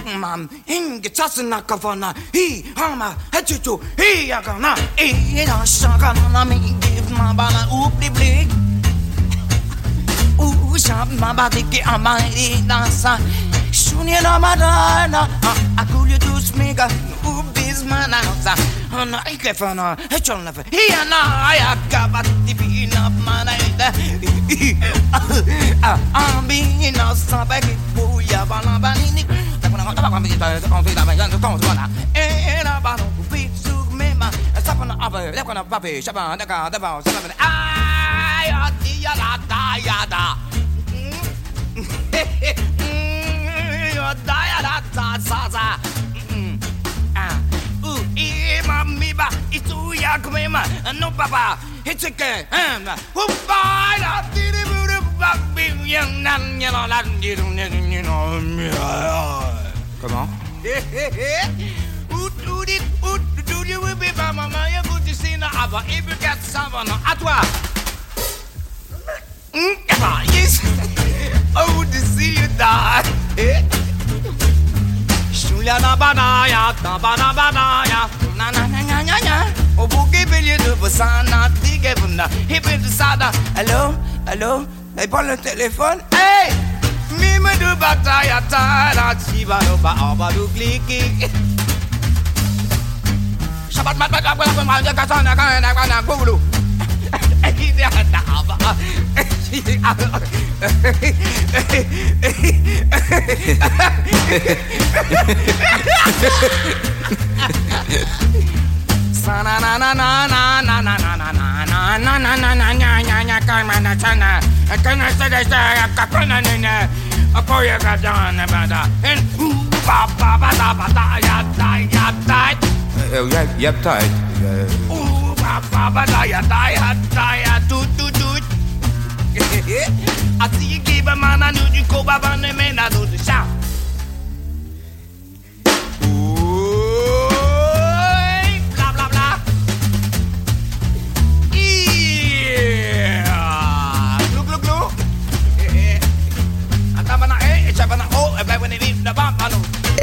mam inge tasna kafana hi hama hachuchu hi yakana ina shakana mi give ma bana oubli blik shab ma badiki amai dansa shunya na madana akulye dus mega ubis manasa ana ikefana hechonna hiana ayakabati bina manaida ambina sabaki buya bana banini takuna kama konfida banana konfida era bano bitsu mema sapana ave takuna papi shaba daka daba sabana ay atia la da sa mami ba itu ya kumema no papa hitike upai la tiri buru babi yang nan ya la comment you will be by mama ya good to see na ava if you get someone à toi yes oh to see you die Juliana banaya, banaya, na na na na na na. O buki bilye de basana, tige bunda, hippie de sada. Allô, allô, elle prend le téléphone. Hey, mime de bataille, ta chiba no ba aba du kliki. Shabat mat mat mat mat mat kasana kana kana gulu. Dia ada apa? Sana na na na na na na na na na na na na na na kana sana kana sada kapana nene apoya kadana bada en ba ba ba ba da ya tijd. Ba ba da ya tu Asi giba mana nuji ko baba ne mena do the shout. Blah blah blah. Yeah. Glug glug. Ata bana chabana o e bai when ni na ba mano.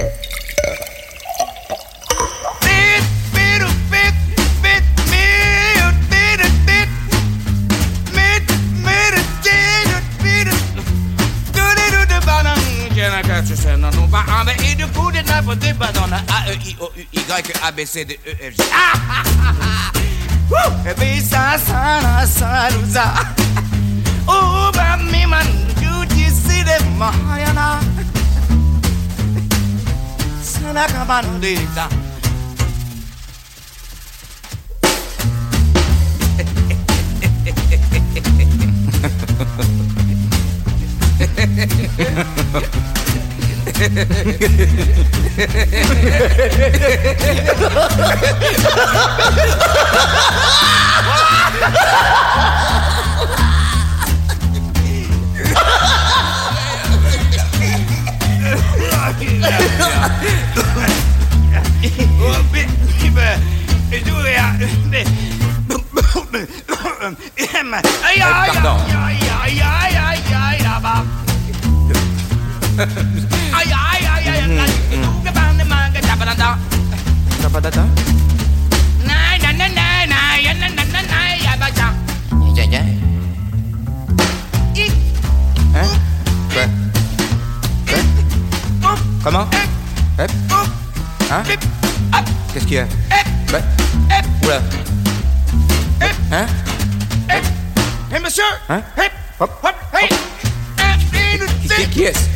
Non va en et du coup de neuf débat dans la A E I O U Y A B C D E F G. Et puis ça nous a. Oh bah mi man, you see the Mahayana. Ça n'a qu'à pas nous dire ça. Comment? Hein? Qu'est-ce qu'il y a? Oula. Hein? Hey monsieur! Hein? Hop, hop, hey! Qui est-ce?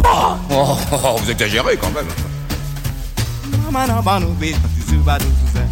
Oh, vous exagérez quand même.